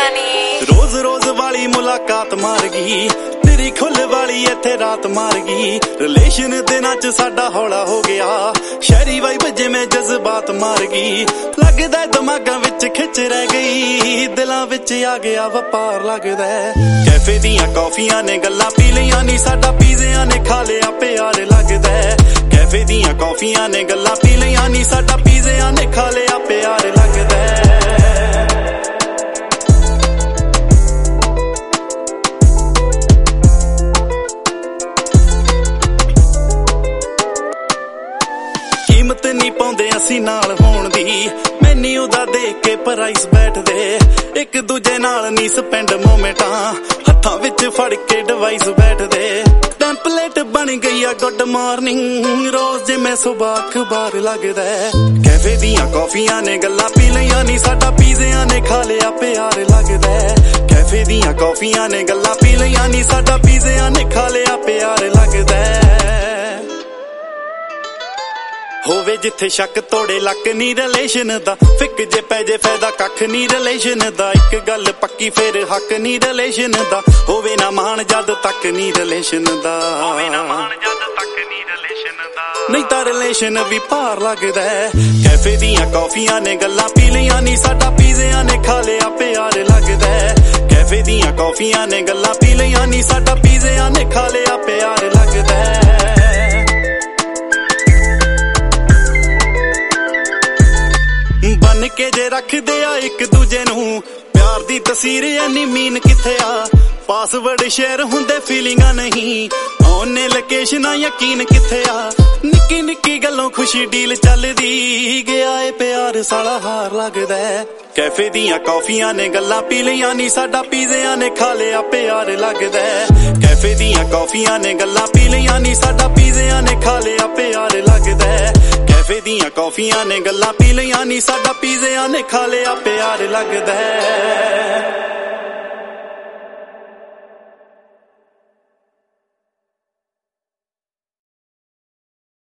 नी। रोज रोज वाली मुलाकात मार गई, तेरी खुल वाली इत्थे रात मार गई। रिलेशन दिनां च साडा हौला हो गया, शहरी वाइब जिवें जज्बात मार गई। लगदा दिमागां विच खिच रह गई, दिलां विच आ गया वपार लगदा। कैफे दियां कॉफियां ने गल्लां पी लियां नी, साडा पीज़ियां ने खा लिया प्यार लगदा। कैफे दियां कॉफियां ने गल्लां पी लियां नी, साडा पीज़ियां ने खा लिया प्यार लगदा। कीमत नहीं पाउंदे असीं नाल होण दी, मैनू दा देख के प्राइस बैठदे। एक दूजे नाल नी स्पेंड मोमेंटां, हत्थां विच फड़ के डिवाइस बैठदे। टैंपलेट बन गई आ गुड मॉर्निंग, रोज जिवें सुबह अखबार लगदा। कैफे दियां कॉफियां ने गल्लां पी लियां नी, साडा पीज़ियां ने खा लिया प्यार लगदा। कैफे दियां कॉफियां ने गल्लां पी लियां नी, साडा पीज़ियां ने खा लिया प्यार लगदा। होवे जिथे शक तोड़े लक नी रिलेशन दा, फिक जे पै जे फायदा कख नी रिलेशन दा। एक गल पक्की फिर हक नी रिलेशन दा, होवे ना मान जद तक नी रिलेशन दा। नहीं तां रिलेशन भी पार लगदा। कैफे दियां कॉफियां ने गल्लां पी लियां नी, साडा पीज़ियां ने खा लिया प्यार लगदा। कैफे दियां कॉफियां ने गल्लां पी लियां नी, साडा पीज़ियां ने खा लिया प्यार लगदा। बन के जे रखदे आ एक दूजे नू, प्यार दी तस्वीर ऐनी मीन किथे आ। पासवर्ड शेयर हुंदे फीलिंगां नहीं, ओने लोकेशनां यकीन किथे आ। निक्की निक्की गल्लों खुशी डील चलदी, गया ए प्यार साला हार लगदा। कैफे दियां कॉफियां ने गल्लां पी लियां नी, साडा पीज़ियां ने खा लिया प्यार लगदा। कैफे दियां कॉफियां ने गल्लां पी लियां नी, साडा पीज़ियां ने खा लिया प्यार लगदा। कैफे दियां कॉफियां ने गल्लां पी लियां नी, साडा पीज़ियां ने खा लिया प्यार लगदा।